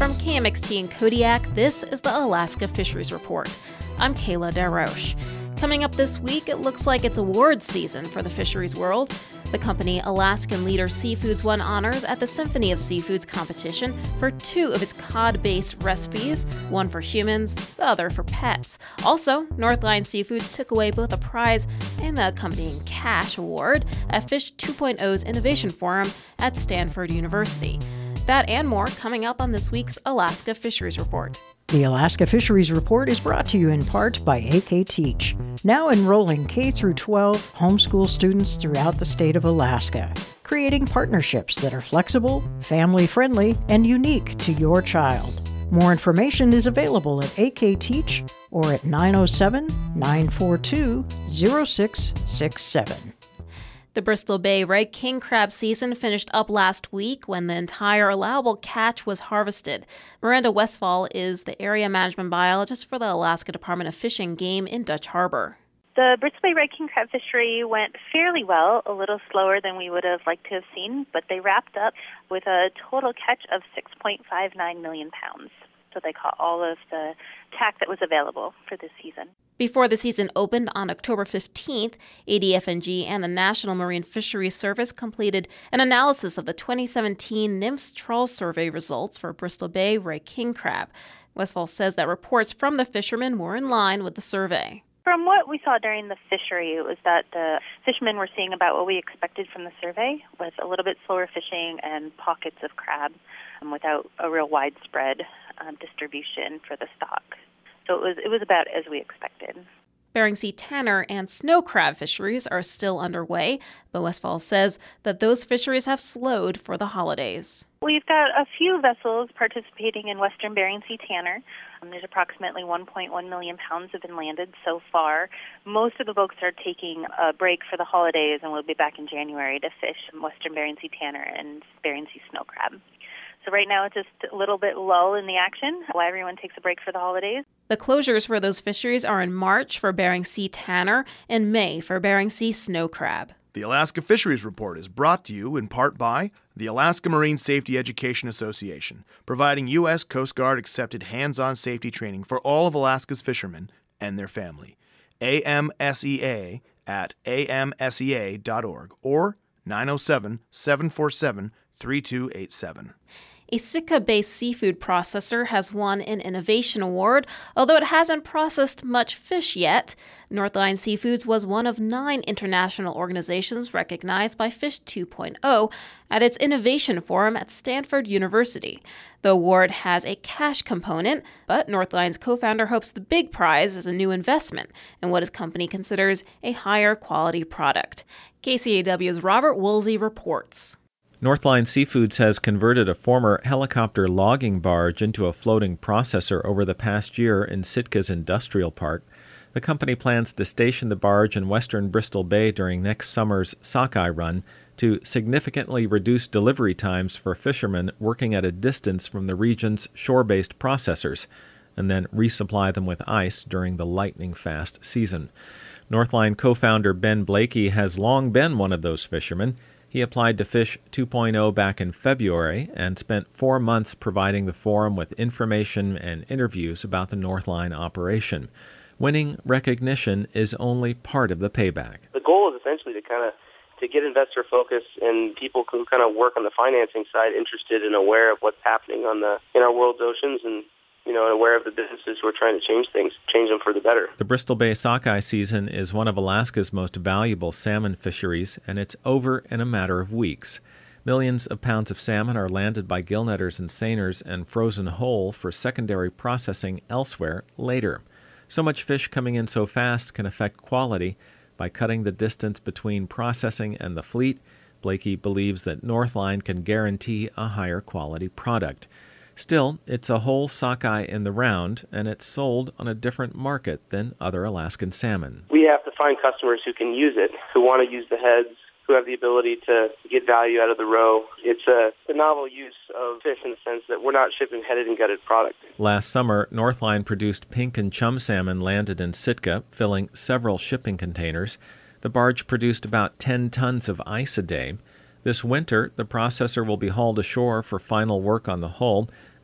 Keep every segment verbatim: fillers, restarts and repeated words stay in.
From K M X T in Kodiak, this is the Alaska Fisheries Report. I'm Kayla DeRoche. Coming up this week, it looks like it's awards season for the fisheries world. The company Alaskan Leader Seafoods won honors at the Symphony of Seafoods competition for two of its cod-based recipes, one for humans, the other for pets. Also, Northline Seafoods took away both a prize and the accompanying cash award at Fish two point oh's Innovation Forum at Stanford University. That and more coming up on this week's Alaska Fisheries Report. The Alaska Fisheries Report is brought to you in part by A K Teach, now enrolling K through twelve homeschool students throughout the state of Alaska, creating partnerships that are flexible, family-friendly, and unique to your child. More information is available at A K Teach or at nine oh seven, nine four two, oh six six seven. The Bristol Bay red king crab season finished up last week when the entire allowable catch was harvested. Miranda Westfall is the area management biologist for the Alaska Department of Fish and Game in Dutch Harbor. The Bristol Bay red king crab fishery went fairly well, a little slower than we would have liked to have seen, but they wrapped up with a total catch of six point five nine million pounds. So they caught all of the tack that was available for this season. Before the season opened on October fifteenth, A D F N G and the National Marine Fisheries Service completed an analysis of the twenty seventeen NMFS trawl survey results for Bristol Bay red king crab. Westfall says that reports from the fishermen were in line with the survey. From what we saw during the fishery, it was that the fishermen were seeing about what we expected from the survey, with a little bit slower fishing and pockets of crab um, without a real widespread um, distribution for the stock. So it was it was about as we expected. Bering Sea tanner and snow crab fisheries are still underway, but Westfall says that those fisheries have slowed for the holidays. We've got a few vessels participating in Western Bering Sea tanner. Um, there's approximately one point one million pounds have been landed so far. Most of the boats are taking a break for the holidays, and we'll be back in January to fish Western Bering Sea tanner and Bering Sea snow crab. So right now it's just a little bit lull in the action while everyone takes a break for the holidays. The closures for those fisheries are in March for Bering Sea tanner and May for Bering Sea snow crab. The Alaska Fisheries Report is brought to you in part by the Alaska Marine Safety Education Association, providing U S Coast Guard accepted hands-on safety training for all of Alaska's fishermen and their family. A M S E A at A M S E A dot org or nine oh seven, seven four seven, three two eight seven. A Sitka-based seafood processor has won an innovation award, although it hasn't processed much fish yet. Northline Seafoods was one of nine international organizations recognized by Fish two point oh at its Innovation Forum at Stanford University. The award has a cash component, but Northline's co-founder hopes the big prize is a new investment in what his company considers a higher quality product. K C A W's Robert Woolsey reports. Northline Seafoods has converted a former helicopter logging barge into a floating processor over the past year in Sitka's industrial park. The company plans to station the barge in western Bristol Bay during next summer's sockeye run to significantly reduce delivery times for fishermen working at a distance from the region's shore-based processors, and then resupply them with ice during the lightning-fast season. Northline co-founder Ben Blakey has long been one of those fishermen. He applied to Fish two point oh back in February and spent four months providing the forum with information and interviews about the Northline operation. Winning recognition is only part of the payback. The goal is essentially to kind of to get investor focus and people who kind of work on the financing side interested and aware of what's happening on the in our world's oceans, and you know, aware of the businesses who are trying to change things, change them for the better. The Bristol Bay sockeye season is one of Alaska's most valuable salmon fisheries, and it's over in a matter of weeks. Millions of pounds of salmon are landed by gillnetters and seiners and frozen whole for secondary processing elsewhere later. So much fish coming in so fast can affect quality. By cutting the distance between processing and the fleet, Blakey believes that Northline can guarantee a higher quality product. Still, it's a whole sockeye in the round, and it's sold on a different market than other Alaskan salmon. We have to find customers who can use it, who want to use the heads, who have the ability to get value out of the roe. It's a, a novel use of fish in the sense that we're not shipping headed and gutted product. Last summer, Northline produced pink and chum salmon landed in Sitka, filling several shipping containers. The barge produced about ten tons of ice a day. This winter, the processor will be hauled ashore for final work on the hull.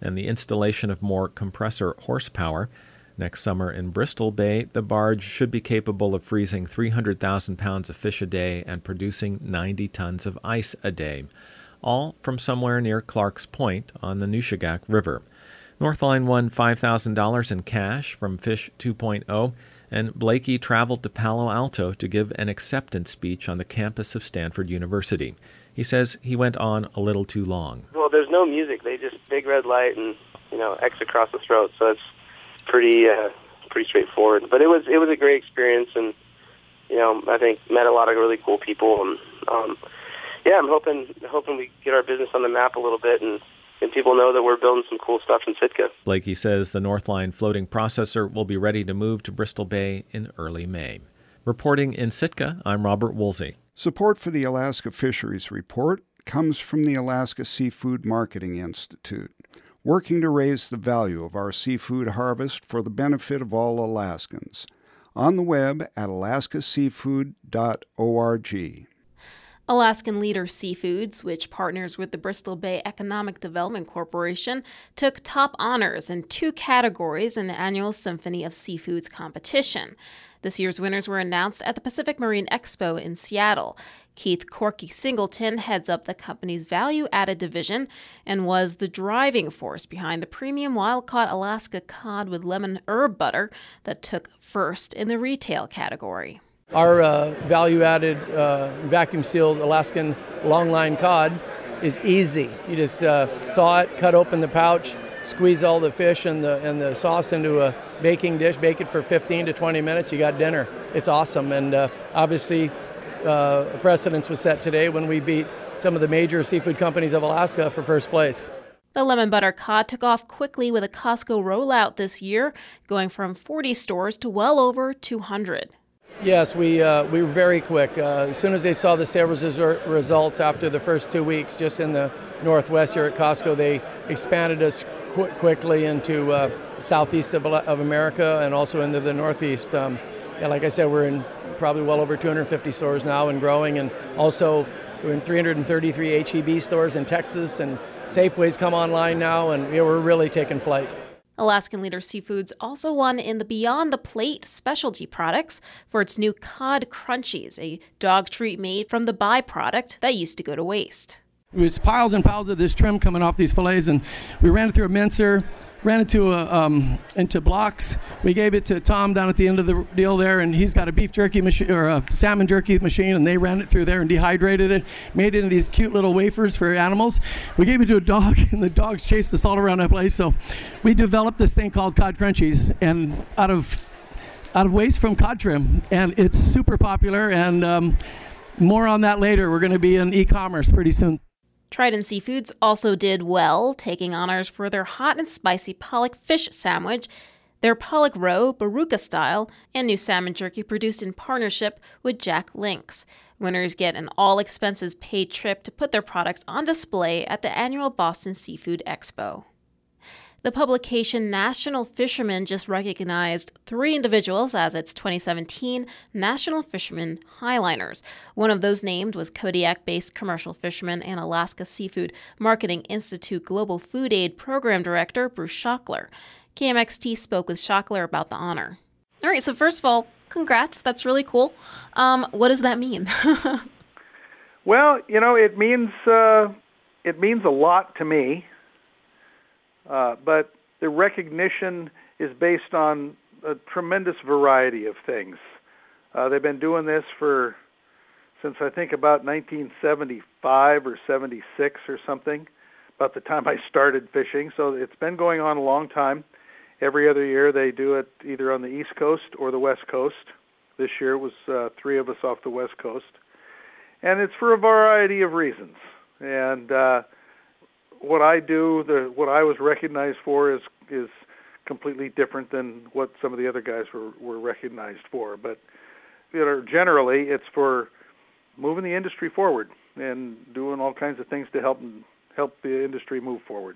and the installation of more compressor horsepower. Next summer in Bristol Bay, the barge should be capable of freezing three hundred thousand pounds of fish a day and producing ninety tons of ice a day, all from somewhere near Clark's Point on the Nushagak River. Northline won five thousand dollars in cash from Fish two point oh, and Blakey traveled to Palo Alto to give an acceptance speech on the campus of Stanford University. He says he went on a little too long. Well, there's no music. They just big red light and, you know, X across the throat. So it's pretty uh, pretty straightforward. But it was it was a great experience, and, you know, I think met a lot of really cool people. And um, yeah, I'm hoping hoping we get our business on the map a little bit, and, and people know that we're building some cool stuff in Sitka. Blakey says the Northline floating processor will be ready to move to Bristol Bay in early May. Reporting in Sitka, I'm Robert Woolsey. Support for the Alaska Fisheries Report comes from the Alaska Seafood Marketing Institute, working to raise the value of our seafood harvest for the benefit of all Alaskans. On the web at alaska seafood dot org. Alaskan Leader Seafoods, which partners with the Bristol Bay Economic Development Corporation, took top honors in two categories in the annual Symphony of Seafoods competition. This year's winners were announced at the Pacific Marine Expo in Seattle. Keith Corky Singleton heads up the company's value-added division and was the driving force behind the premium wild-caught Alaska cod with lemon herb butter that took first in the retail category. Our uh, value-added, uh, vacuum-sealed Alaskan longline cod is easy. You just uh, thaw it, cut open the pouch, squeeze all the fish and the and the sauce into a baking dish, bake it for fifteen to twenty minutes, you got dinner. It's awesome, and uh, obviously uh, a precedence was set today when we beat some of the major seafood companies of Alaska for first place. The lemon butter cod took off quickly with a Costco rollout this year, going from forty stores to well over two hundred. Yes, we uh, we were very quick. Uh, as soon as they saw the sales results after the first two weeks, just in the Northwest here at Costco, they expanded us qu- quickly into uh, southeast of, of America and also into the Northeast. Um, yeah, like I said, we're in probably well over two hundred fifty stores now and growing, and also we're in three hundred thirty-three H E B stores in Texas, and Safeway's come online now, and yeah, we're really taking flight. Alaskan Leader Seafoods also won in the Beyond the Plate specialty products for its new Cod Crunchies, a dog treat made from the byproduct that used to go to waste. It was piles and piles of this trim coming off these fillets, and we ran it through a mincer, ran it to a, um, into blocks. We gave it to Tom down at the end of the deal there, and he's got a beef jerky machine or a salmon jerky machine, and they ran it through there and dehydrated it, made it into these cute little wafers for animals. We gave it to a dog, and the dogs chased us all around that place. So we developed this thing called Cod Crunchies, and out of out of waste from cod trim, and it's super popular. And um, more on that later. We're going to be in e-commerce pretty soon. Trident Seafoods also did well, taking honors for their hot and spicy pollock fish sandwich, their pollock roe, Baruka style, and new salmon jerky produced in partnership with Jack Links. Winners get an all-expenses-paid trip to put their products on display at the annual Boston Seafood Expo. The publication National Fisherman just recognized three individuals as its twenty seventeen National Fisherman Highliners. One of those named was Kodiak-based commercial fisherman and Alaska Seafood Marketing Institute Global Food Aid Program Director Bruce Schockler. K M X T spoke with Schockler about the honor. All right, so first of all, congrats. That's really cool. Um, what does that mean? Well, you know, it means uh, it means a lot to me. Uh, but the recognition is based on a tremendous variety of things. Uh, they've been doing this for since I think about nineteen seventy-five or seventy-six or something, about the time I started fishing. So it's been going on a long time. Every other year they do it either on the East Coast or the West Coast. This year it was uh, three of us off the West Coast. And it's for a variety of reasons. And uh, what I do, the what I was recognized for is is completely different than what some of the other guys were, were recognized for. But you know, generally, it's for moving the industry forward and doing all kinds of things to help help the industry move forward.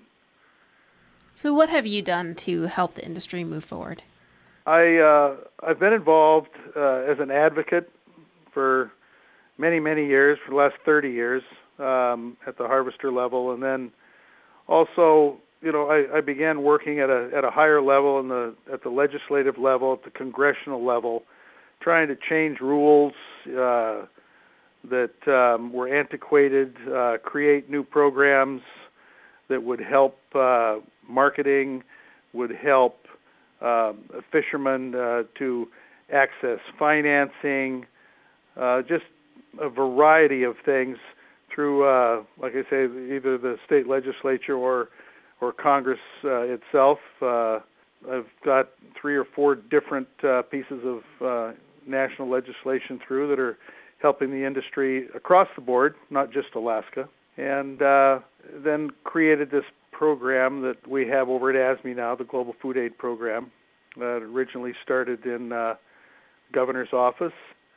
So what have you done to help the industry move forward? I, uh, I've been involved uh, as an advocate for many, many years, for the last thirty years, um, at the harvester level, and then also you know, I, I began working at a at a higher level in the at the legislative level, at the congressional level, trying to change rules uh, that um, were antiquated, uh, create new programs that would help uh, marketing, would help uh, fishermen uh, to access financing, uh, just a variety of things through, uh, like I say, either the state legislature or or Congress uh, itself. Uh, I've got three or four different uh, pieces of uh, national legislation through that are helping the industry across the board, not just Alaska, and uh, then created this program that we have over at A S M E now, the Global Food Aid Program, that originally started in uh, Governor's office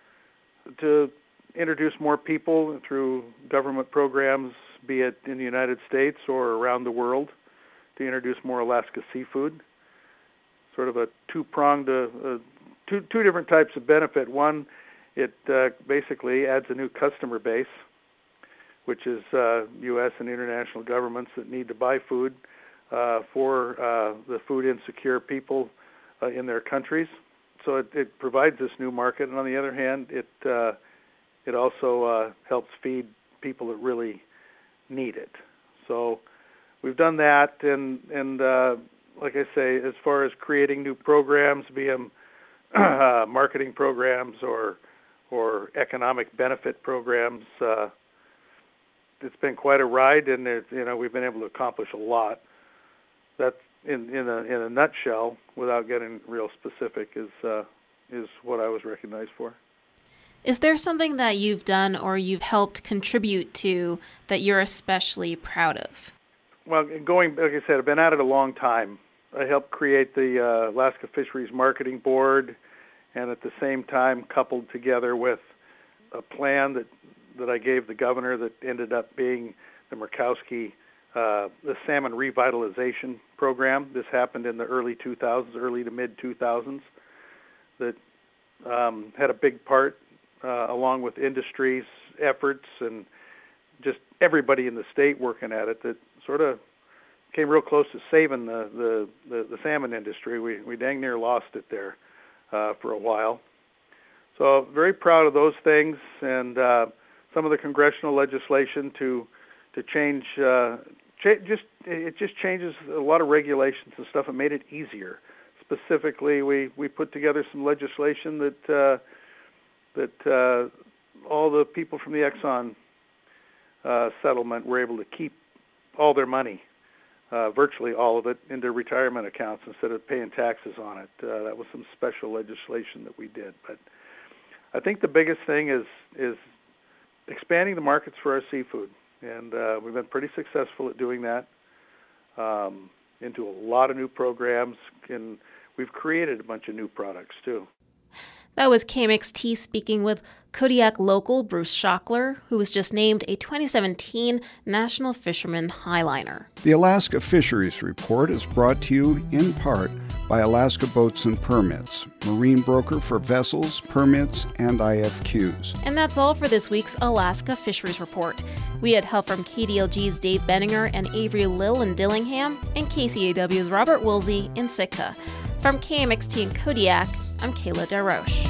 to introduce more people through government programs, be it in the United States or around the world, to introduce more Alaska seafood. Sort of a two-pronged, uh, uh, two two different types of benefit. One, it uh, basically adds a new customer base, which is uh, U S and international governments that need to buy food uh, for uh, the food insecure people uh, in their countries. So it, it provides this new market, and on the other hand, it uh, it also uh, helps feed people that really need it. So we've done that, and and uh, like I say, as far as creating new programs, be them uh, marketing programs or or economic benefit programs, uh, it's been quite a ride, and it, you know we've been able to accomplish a lot. That's in in a in a nutshell, without getting real specific, is uh, is what I was recognized for. Is there something that you've done or you've helped contribute to that you're especially proud of? Well, going, like I said, I've been at it a long time. I helped create the uh, Alaska Fisheries Marketing Board, and at the same time coupled together with a plan that, that I gave the governor that ended up being the Murkowski, uh, the Salmon Revitalization Program. This happened in the early two thousands, early to mid two thousands, that um, had a big part uh, along with industry's efforts and just everybody in the state working at it, that sort of came real close to saving the, the, the, the salmon industry. We we dang near lost it there uh, for a while. So very proud of those things, and uh, some of the congressional legislation to to change. Uh, cha- just it just changes a lot of regulations and stuff and made it easier. Specifically, we, we put together some legislation that uh, that uh, all the people from the Exxon uh, settlement were able to keep all their money, uh, virtually all of it, into retirement accounts instead of paying taxes on it. Uh, that was some special legislation that we did. But I think the biggest thing is is expanding the markets for our seafood, and uh, we've been pretty successful at doing that um, into a lot of new programs, and we've created a bunch of new products too. That was K M X T speaking with Kodiak local Bruce Schockler, who was just named a twenty seventeen National Fisherman Highliner. The Alaska Fisheries Report is brought to you in part by Alaska Boats and Permits, marine broker for vessels, permits, and I F Qs. And that's all for this week's Alaska Fisheries Report. We had help from K D L G's Dave Benninger and Avery Lill in Dillingham, and K C A W's Robert Woolsey in Sitka. From K M X T in Kodiak, I'm Kayla DeRoche.